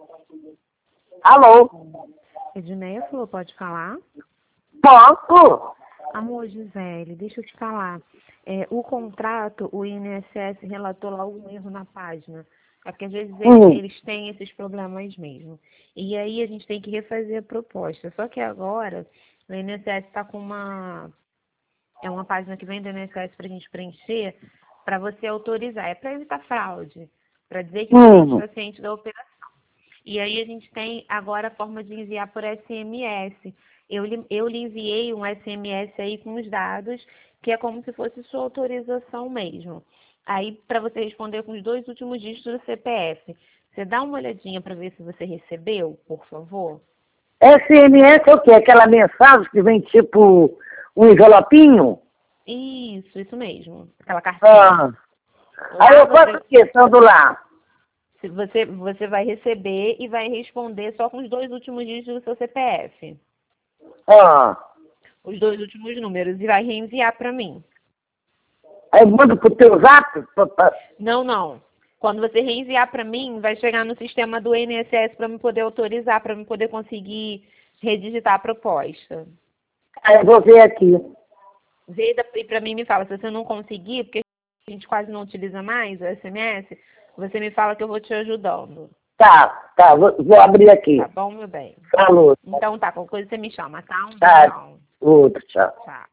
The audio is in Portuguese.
Alô? Edneia falou, pode falar? Posso? Amor, Gisele, deixa eu te falar. O contrato, o INSS relatou lá um erro na página. É porque às vezes eles têm esses problemas mesmo. E aí a gente tem que refazer a proposta. Só que agora o INSS está com é uma página que vem do INSS para a gente preencher, para você autorizar. É para evitar fraude, para dizer que você está ciente da operação. E aí a gente tem agora a forma de enviar por SMS. Eu lhe enviei um SMS aí com os dados, que é como se fosse sua autorização mesmo. Aí, para você responder com os 2 últimos dígitos do CPF. Você dá uma olhadinha para ver se você recebeu, por favor? SMS é o quê? Aquela mensagem que vem tipo um envelopinho? Isso mesmo. Aquela cartinha. Aí eu faço o quê, estando lá? Você vai receber e vai responder só com os 2 últimos dígitos do seu CPF. Os 2 últimos números. E vai reenviar para mim. Aí eu mando pro teu zap? Não. Quando você reenviar para mim, vai chegar no sistema do INSS para me poder autorizar, para me poder conseguir redigitar a proposta. Aí eu vou ver aqui. Vê e para mim me fala, se você não conseguir, porque a gente quase não utiliza mais o SMS, você me fala que eu vou te ajudando. Tá, vou abrir aqui. Tá bom, meu bem? Falou. Então tá, qualquer coisa você me chama, tá? Um Tá, beijão. outro, tchau. Tchau.